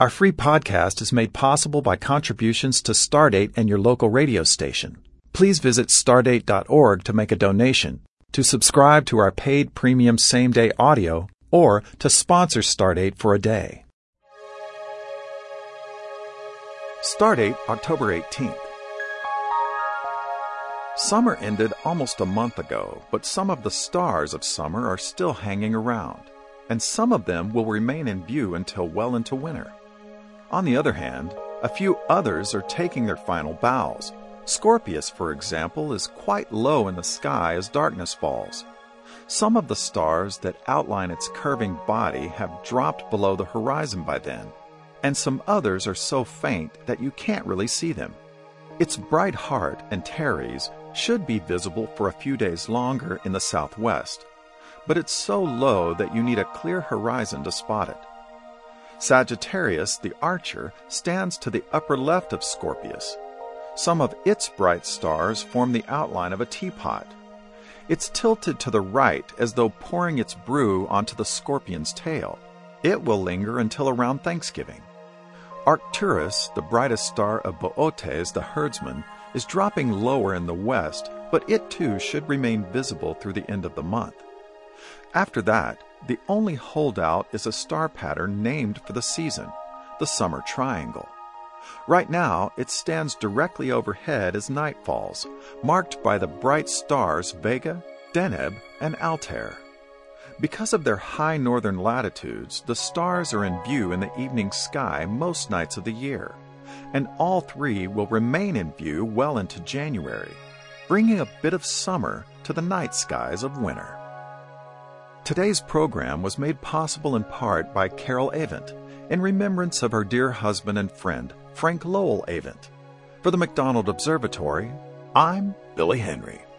Our free podcast is made possible by contributions to Stardate and your local radio station. Please visit stardate.org to make a donation, to subscribe to our paid premium same-day audio, or to sponsor Stardate for a day. Stardate, October 18th. Summer ended almost a month ago, but some of the stars of summer are still hanging around, and some of them will remain in view until well into winter. On the other hand, a few others are taking their final bows. Scorpius, for example, is quite low in the sky as darkness falls. Some of the stars that outline its curving body have dropped below the horizon by then, and some others are so faint that you can't really see them. Its bright heart, Antares, should be visible for a few days longer in the southwest, but it's so low that you need a clear horizon to spot it. Sagittarius, the Archer, stands to the upper left of Scorpius. Some of its bright stars form the outline of a teapot. It's tilted to the right as though pouring its brew onto the scorpion's tail. It will linger until around Thanksgiving. Arcturus, the brightest star of Bootes, the herdsman, is dropping lower in the west, but it too should remain visible through the end of the month. After that, the only holdout is a star pattern named for the season, the Summer Triangle. Right now, it stands directly overhead as night falls, marked by the bright stars Vega, Deneb, and Altair. Because of their high northern latitudes, the stars are in view in the evening sky most nights of the year, and all three will remain in view well into January, bringing a bit of summer to the night skies of winter. Today's program was made possible in part by Carol Avent, in remembrance of her dear husband and friend, Frank Lowell Avent. For the McDonald Observatory, I'm Billy Henry.